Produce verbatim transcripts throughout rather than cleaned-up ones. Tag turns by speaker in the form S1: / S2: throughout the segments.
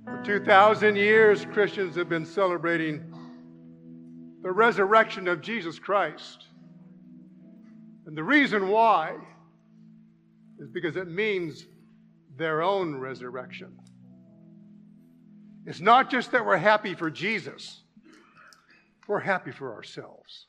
S1: For two thousand years, Christians have been celebrating the resurrection of Jesus Christ. And the reason why is because it means their own resurrection. It's not just that we're happy for Jesus, we're happy for ourselves.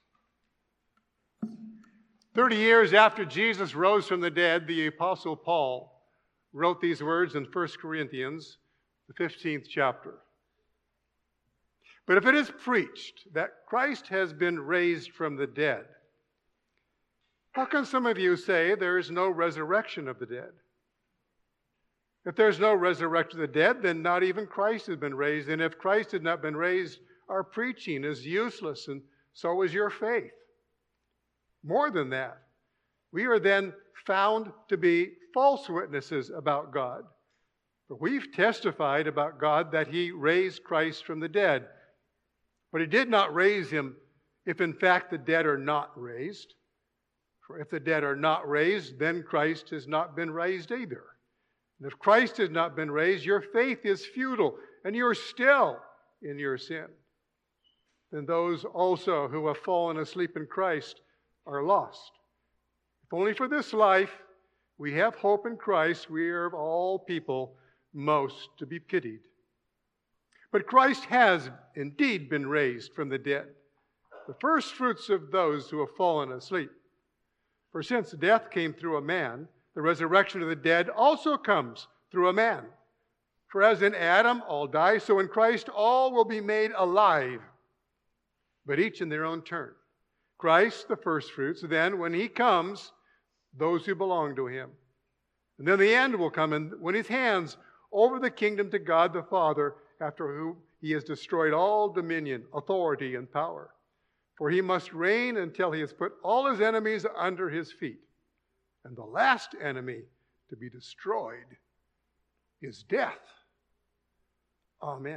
S1: Thirty years after Jesus rose from the dead, the Apostle Paul wrote these words in First Corinthians, the fifteenth chapter. But if it is preached that Christ has been raised from the dead, how can some of you say there is no resurrection of the dead? If there's no resurrection of the dead, then not even Christ has been raised. And if Christ has not been raised, our preaching is useless, and so is your faith. More than that, we are then found to be false witnesses about God. For we've testified about God that He raised Christ from the dead. But He did not raise Him if in fact the dead are not raised. For if the dead are not raised, then Christ has not been raised either. And if Christ has not been raised, your faith is futile, and you're still in your sin. Then those also who have fallen asleep in Christ are lost. If only for this life we have hope in Christ, we are of all people most to be pitied. But Christ has indeed been raised from the dead, the first fruits of those who have fallen asleep. For since death came through a man, the resurrection of the dead also comes through a man. For as in Adam all die, so in Christ all will be made alive, but each in their own turn. Christ, the first fruits, then when He comes, those who belong to Him. And then the end will come, and when His hands over the kingdom to God the Father, after whom He has destroyed all dominion, authority, and power. For He must reign until He has put all His enemies under His feet. And the last enemy to be destroyed is death. Amen.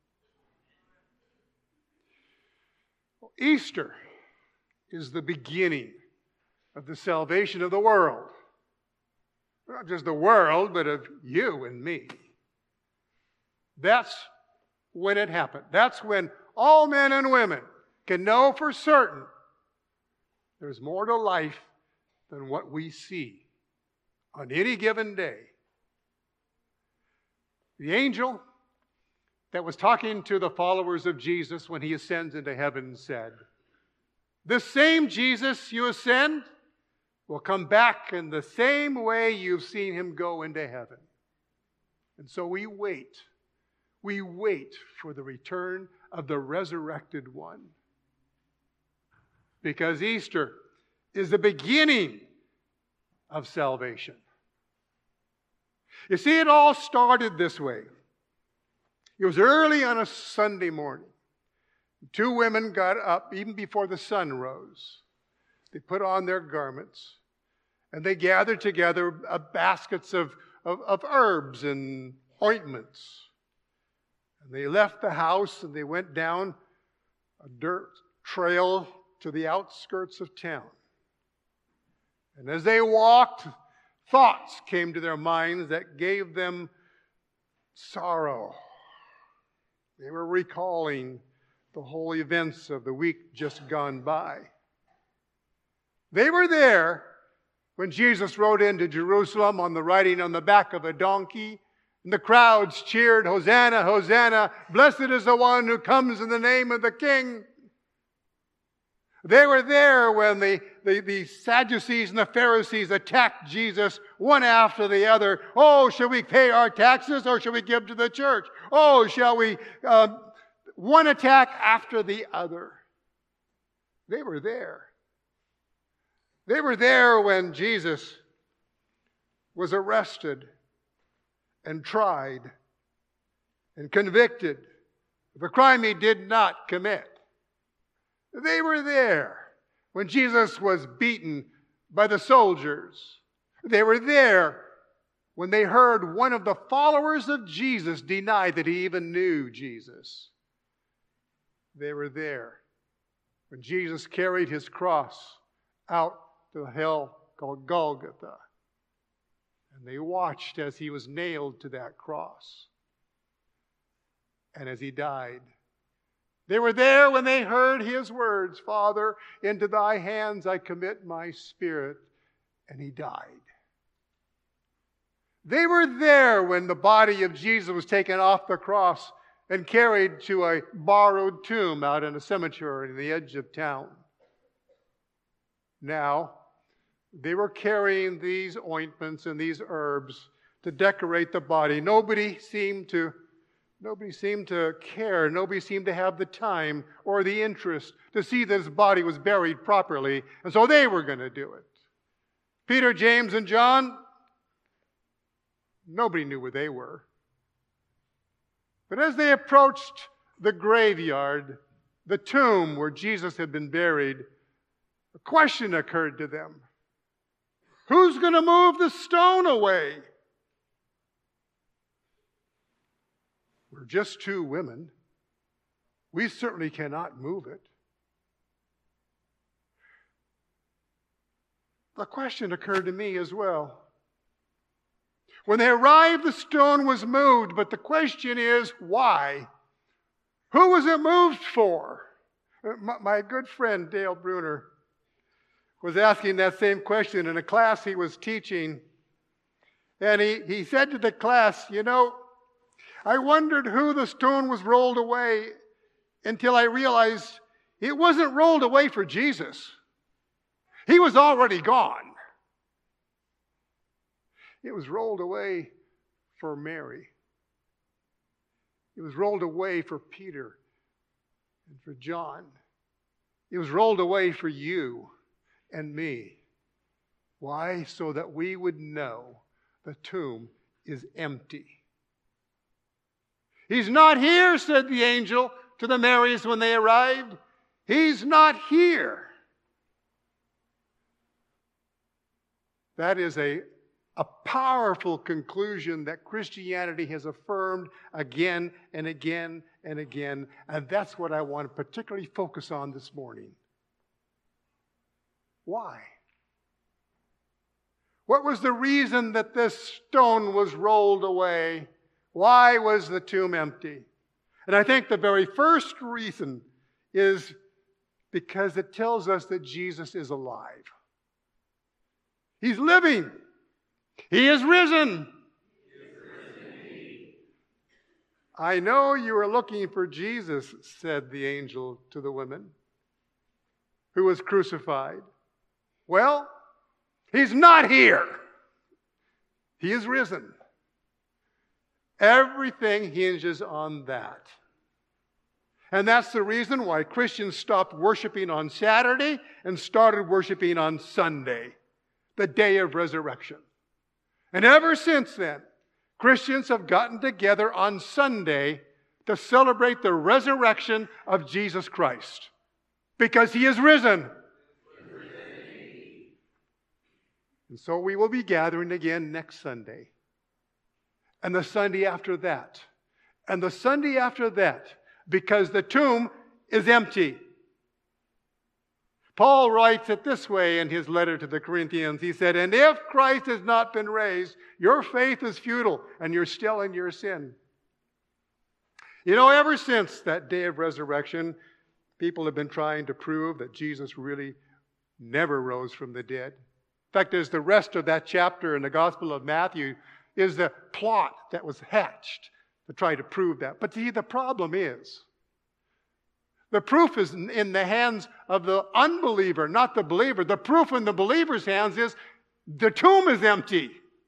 S1: Easter is the beginning of the salvation of the world. Not just the world, but of you and me. That's when it happened. That's when all men and women can know for certain there's more to life than what we see on any given day. The angel that was talking to the followers of Jesus when He ascends into heaven said, "This same Jesus you ascend will come back in the same way you've seen Him go into heaven." And so we wait. We wait for the return of the resurrected one. Because Easter is the beginning of salvation. You see, it all started this way. It was early on a Sunday morning. Two women got up even before the sun rose. They put on their garments, and they gathered together uh, baskets of, of, of herbs and ointments. And they left the house, and they went down a dirt trail to the outskirts of town. And as they walked, thoughts came to their minds that gave them sorrow. They were recalling the whole events of the week just gone by. They were there when Jesus rode into Jerusalem on the riding on the back of a donkey, and the crowds cheered, "Hosanna, Hosanna, blessed is the one who comes in the name of the King." They were there when the, the, the Sadducees and the Pharisees attacked Jesus one after the other. "Oh, shall we pay our taxes or shall we give to the church? Oh, shall we..." Uh, one attack after the other. They were there. They were there when Jesus was arrested and tried and convicted of a crime He did not commit. They were there when Jesus was beaten by the soldiers. They were there when they heard one of the followers of Jesus deny that he even knew Jesus. They were there when Jesus carried His cross out to the hill called Golgotha. And they watched as He was nailed to that cross. and as he died. They were there when they heard his words, "Father, into thy hands I commit my spirit," and he died. They were there when the body of Jesus was taken off the cross and carried to a borrowed tomb out in a cemetery on the edge of town. Now, they were carrying these ointments and these herbs to decorate the body. Nobody seemed to Nobody seemed to care. Nobody seemed to have the time or the interest to see that his body was buried properly. And so they were going to do it. Peter, James, and John, nobody knew where they were. But as they approached the graveyard, the tomb where Jesus had been buried, a question occurred to them. Who's going to move the stone away? We're just two women. We certainly cannot move it. The question occurred to me as well. When they arrived, the stone was moved, but the question is, why? Who was it moved for? My, my good friend Dale Bruner was asking that same question in a class he was teaching. And he, he said to the class, you know, I wondered who the stone was rolled away until I realized it wasn't rolled away for Jesus. He was already gone. It was rolled away for Mary. It was rolled away for Peter and for John. It was rolled away for you and me. Why? So that we would know the tomb is empty. He's not here, said the angel to the Marys when they arrived. He's not here. That is a, a powerful conclusion that Christianity has affirmed again and again and again. And that's what I want to particularly focus on this morning. Why? What was the reason that this stone was rolled away? Why was the tomb empty? And I think the very first reason is because it tells us that Jesus is alive. He's living. He is risen. He is risen. I know you are looking for Jesus, said the angel to the women, who was crucified. Well, he's not here. He is risen. Everything hinges on that. And that's the reason why Christians stopped worshiping on Saturday and started worshiping on Sunday, the day of resurrection. And ever since then, Christians have gotten together on Sunday to celebrate the resurrection of Jesus Christ, because he is risen. And so we will be gathering again next Sunday, and the Sunday after that, and the Sunday after that, because the tomb is empty. Paul writes it this way in his letter to the Corinthians. He said, and if Christ has not been raised, your faith is futile, and you're still in your sin. You know, ever since that day of resurrection, people have been trying to prove that Jesus really never rose from the dead. In fact, as the rest of that chapter in the Gospel of Matthew is the plot that was hatched to try to prove that. But see, the problem is, the proof is in the hands of the unbeliever, not the believer. The proof in the believer's hands is the tomb is empty.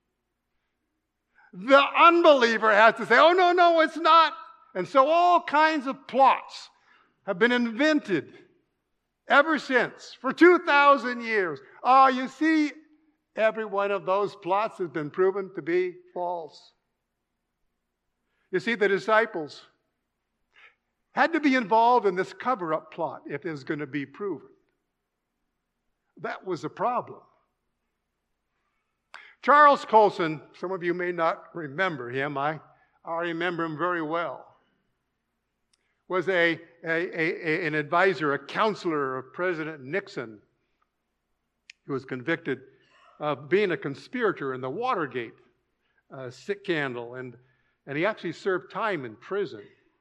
S1: The unbeliever has to say, oh, no, no, it's not. And so all kinds of plots have been invented ever since, for two thousand years. Oh, you see, every one of those plots has been proven to be false. You see, the disciples had to be involved in this cover-up plot if it was going to be proven. That was a problem. Charles Colson, some of you may not remember him, I, I remember him very well, was a, a, a, an advisor, a counselor of President Nixon, who was convicted of being a conspirator in the Watergate uh, scandal, and, and he actually served time in prison.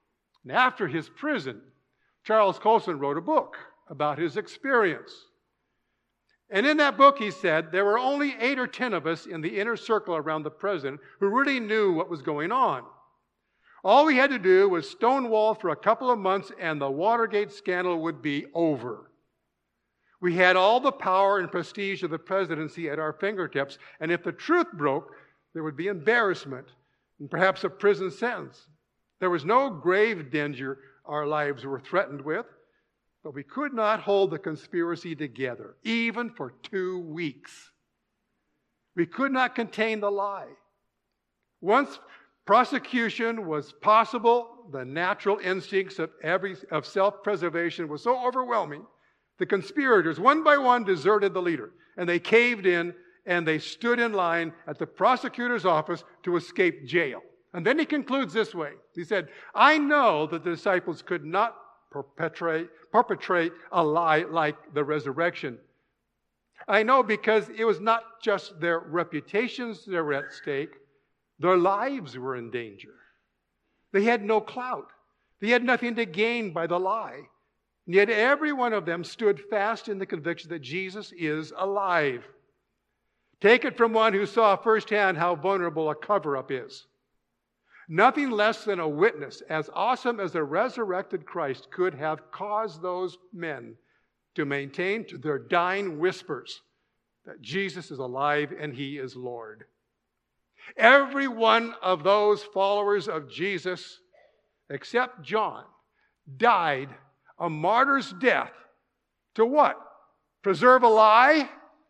S1: And after his prison, Charles Colson wrote a book about his experience. And in that book, he said, there were only eight or ten of us in the inner circle around the president who really knew what was going on. All we had to do was stonewall for a couple of months and the Watergate scandal would be over. We had all the power and prestige of the presidency at our fingertips, and if the truth broke, there would be embarrassment and perhaps a prison sentence. There was no grave danger our lives were threatened with, but we could not hold the conspiracy together, even for two weeks. We could not contain the lie. Once prosecution was possible, the natural instincts of, every, of self-preservation were so overwhelming, the conspirators, one by one, deserted the leader, and they caved in, and they stood in line at the prosecutor's office to escape jail. And then he concludes this way. He said, I know that the disciples could not perpetrate, perpetrate a lie like the resurrection. I know because it was not just their reputations that were at stake, their lives were in danger. They had no clout. They had nothing to gain by the lie. And yet every one of them stood fast in the conviction that Jesus is alive. Take it from one who saw firsthand how vulnerable a cover-up is. Nothing less than a witness as awesome as the resurrected Christ could have caused those men to maintain to their dying whispers that Jesus is alive and he is Lord. Every one of those followers of Jesus, except John, died a martyr's death to what? Preserve a lie?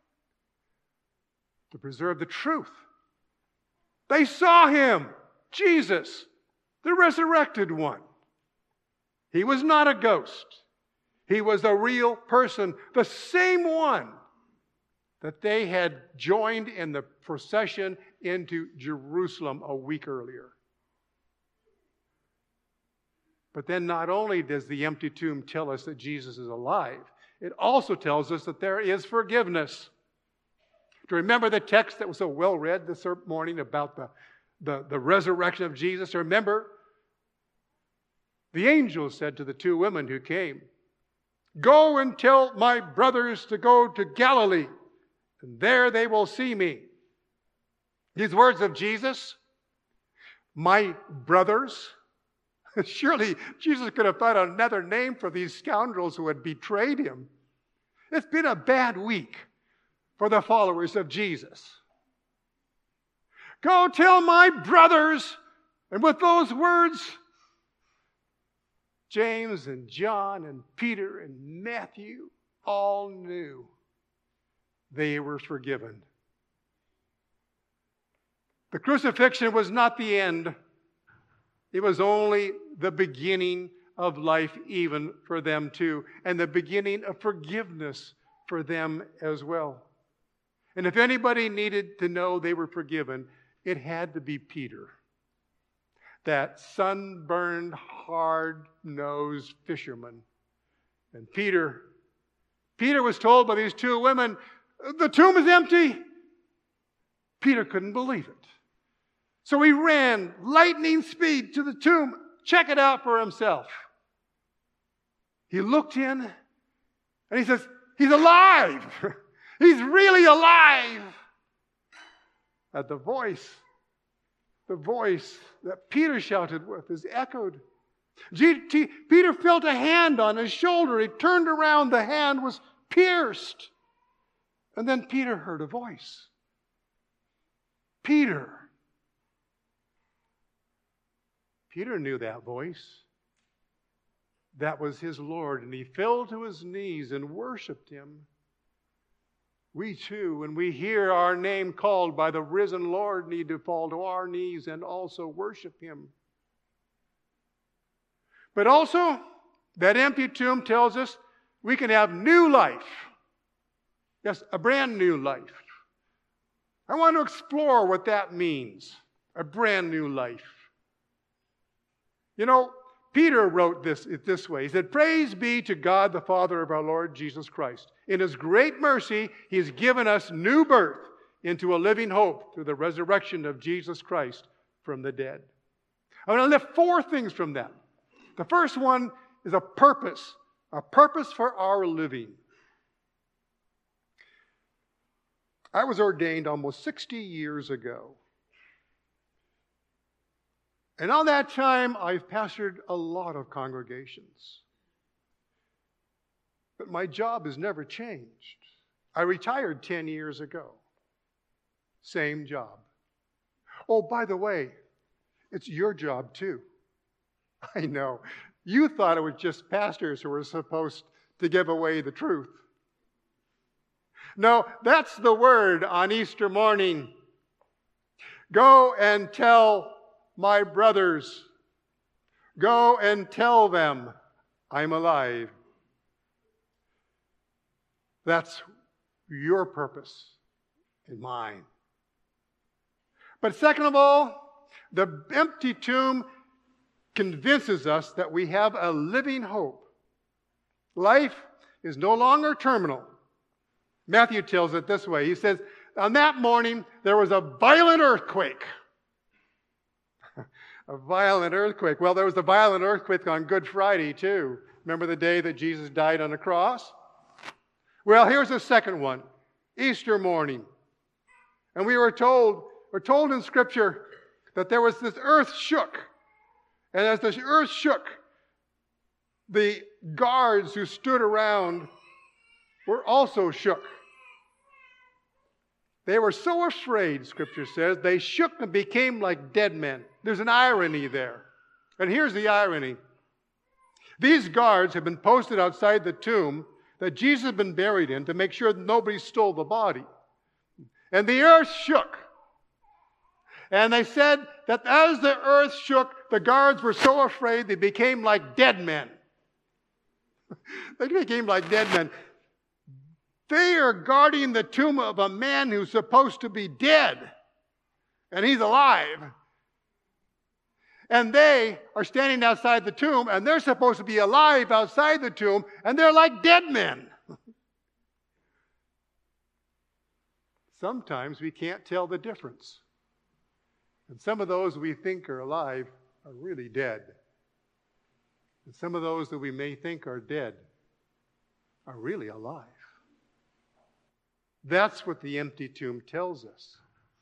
S1: To preserve the truth. They saw him, Jesus, the resurrected one. He was not a ghost. He was a real person, the same one that they had joined in the procession into Jerusalem a week earlier. But then not only does the empty tomb tell us that Jesus is alive, it also tells us that there is forgiveness. Do you remember the text that was so well read this morning about the, the, the resurrection of Jesus? Remember, the angel said to the two women who came, go and tell my brothers to go to Galilee, and there they will see me. These words of Jesus, my brothers. Surely Jesus could have thought another name for these scoundrels who had betrayed him. It's been a bad week for the followers of Jesus. Go tell my brothers. And with those words, James and John and Peter and Matthew all knew they were forgiven. The crucifixion was not the end. It was only the beginning of life even for them too, and the beginning of forgiveness for them as well. And if anybody needed to know they were forgiven, it had to be Peter. That sunburned, hard-nosed fisherman. And Peter, Peter was told by these two women, the tomb is empty. Peter couldn't believe it. So he ran lightning speed to the tomb, check it out for himself. He looked in and he says, he's alive. He's really alive. At the voice, the voice that Peter shouted with is echoed. G- T- Peter felt a hand on his shoulder. He turned around. The hand was pierced. And then Peter heard a voice. Peter. Peter knew that voice. That was his Lord, and he fell to his knees and worshiped him. We too, when we hear our name called by the risen Lord, need to fall to our knees and also worship him. But also, that empty tomb tells us we can have new life. Yes, a brand new life. I want to explore what that means, a brand new life. You know, Peter wrote this this way. He said, praise be to God, the Father of our Lord Jesus Christ. In his great mercy, he has given us new birth into a living hope through the resurrection of Jesus Christ from the dead. I want to lift four things from that. The first one is a purpose, a purpose for our living. I was ordained almost sixty years ago. And on that time, I've pastored a lot of congregations. But my job has never changed. I retired ten years ago. Same job. Oh, by the way, it's your job too. I know. You thought it was just pastors who were supposed to give away the truth. No, that's the word on Easter morning. Go and tell my brothers. Go and tell them I'm alive. That's your purpose and mine. But second of all, the empty tomb convinces us that we have a living hope. Life is no longer terminal. Matthew tells it this way. He says, on that morning, there was a violent earthquake. A violent earthquake. Well, there was a violent earthquake on Good Friday, too. Remember the day that Jesus died on the cross? Well, here's the second one. Easter morning. And we were told, we're told in Scripture that there was this earth shook. And as the earth shook, the guards who stood around were also shook. They were so afraid, Scripture says, they shook and became like dead men. There's an irony there. And here's the irony. These guards have been posted outside the tomb that Jesus had been buried in to make sure that nobody stole the body. And the earth shook. And they said that as the earth shook, the guards were so afraid they became like dead men. They became like dead men. They are guarding the tomb of a man who's supposed to be dead. And he's alive. And they are standing outside the tomb, and they're supposed to be alive outside the tomb, and they're like dead men. Sometimes we can't tell the difference. And some of those we think are alive are really dead. And some of those that we may think are dead are really alive. That's what the empty tomb tells us.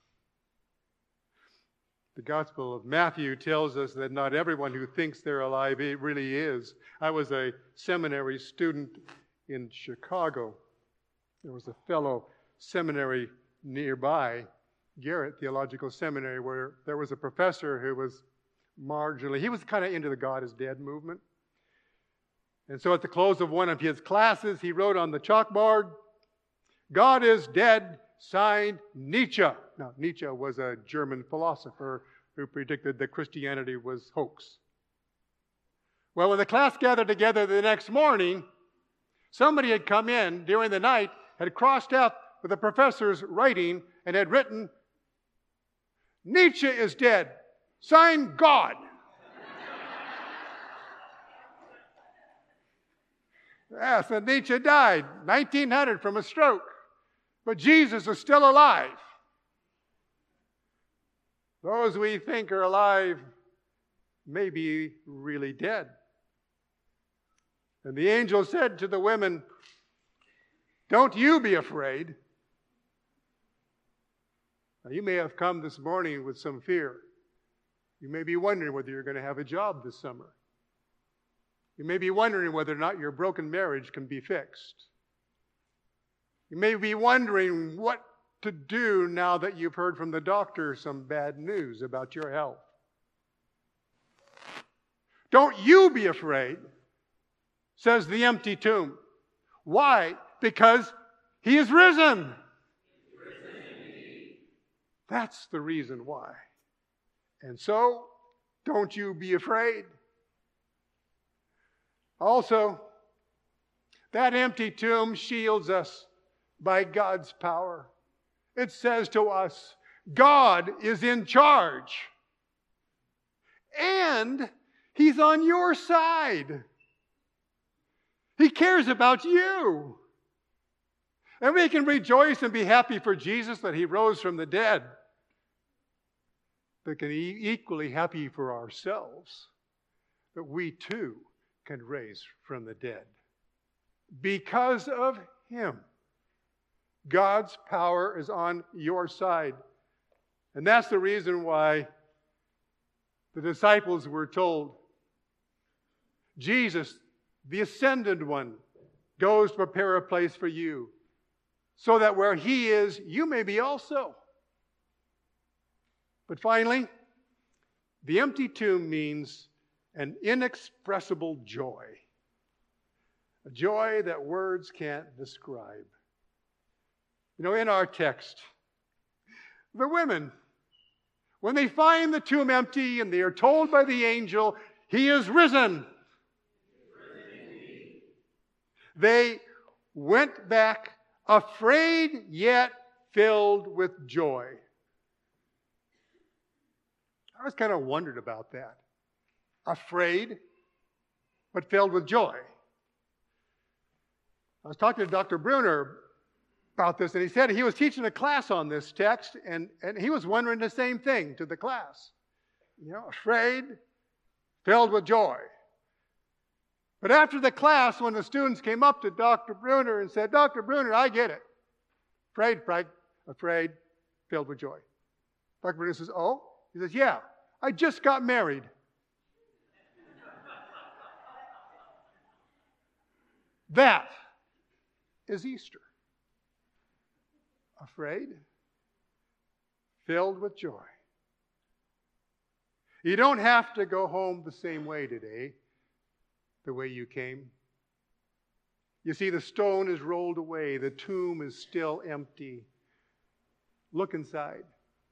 S1: The Gospel of Matthew tells us that not everyone who thinks they're alive it really is. I was a seminary student in Chicago. There was a fellow seminary nearby, Garrett Theological Seminary, where there was a professor who was marginally, he was kind of into the God is dead movement. And so at the close of one of his classes, he wrote on the chalkboard, God is dead, signed Nietzsche. Now, Nietzsche was a German philosopher who predicted that Christianity was hoax. Well, when the class gathered together the next morning, somebody had come in during the night, had crossed out with the professor's writing, and had written, Nietzsche is dead, signed God. Yes, and Nietzsche died, nineteen hundred, from a stroke. But Jesus is still alive. Those we think are alive may be really dead. And the angel said to the women, don't you be afraid. Now, you may have come this morning with some fear. You may be wondering whether you're going to have a job this summer. You may be wondering whether or not your broken marriage can be fixed. You may be wondering what to do now that you've heard from the doctor some bad news about your health. Don't you be afraid, says the empty tomb. Why? Because he is risen. That's the reason why. And so, don't you be afraid. Also, that empty tomb shields us by God's power. It says to us, God is in charge. And he's on your side. He cares about you. And we can rejoice and be happy for Jesus that he rose from the dead. But can be equally happy for ourselves that we too can raise from the dead. Because of him, God's power is on your side. And that's the reason why the disciples were told, Jesus, the ascended one, goes to prepare a place for you, so that where he is, you may be also. But finally, the empty tomb means an inexpressible joy. A joy that words can't describe. You know, in our text, the women, when they find the tomb empty and they are told by the angel, he is risen. They went back afraid yet filled with joy. I was kind of wondered about that. Afraid, but filled with joy. I was talking to Doctor Bruner about this, and he said he was teaching a class on this text, and, and he was wondering the same thing to the class. You know, afraid, filled with joy. But after the class, when the students came up to Doctor Bruner and said, Doctor Bruner, I get it. Afraid, afraid, afraid, filled with joy. Doctor Bruner says, oh? He says, yeah, I just got married. That is Easter. Afraid, filled with joy. You don't have to go home the same way today, the way you came. You see, the stone is rolled away. The tomb is still empty. Look inside.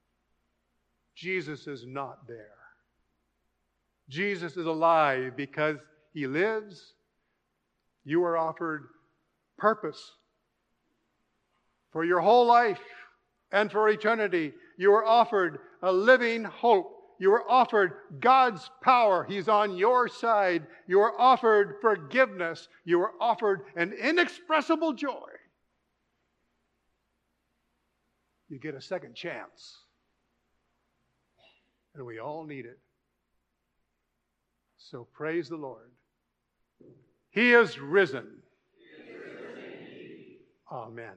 S1: Jesus is not there. Jesus is alive because he lives. You are offered purpose for your whole life and for eternity. You are offered a living hope. You are offered God's power. He's on your side. You are offered forgiveness. You are offered an inexpressible joy. You get a second chance. And we all need it. So praise the Lord. He is risen. He is risen indeed. Amen.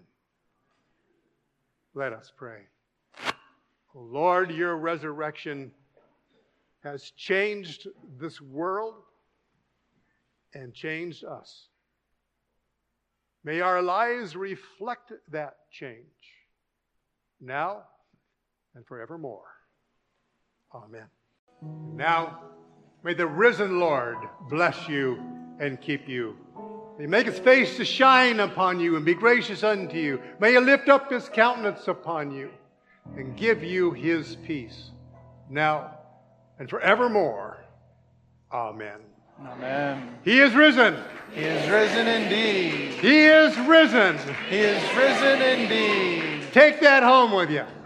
S1: Let us pray. Oh Lord, your resurrection has changed this world and changed us. May our lives reflect that change now and forevermore. Amen. Now, may the risen Lord bless you and keep you. May he make his face to shine upon you and be gracious unto you. May he lift up his countenance upon you and give you his peace now and forevermore. Amen.
S2: Amen.
S1: He is risen.
S2: He is risen indeed.
S1: He is risen.
S2: He is risen indeed.
S1: Take that home with you.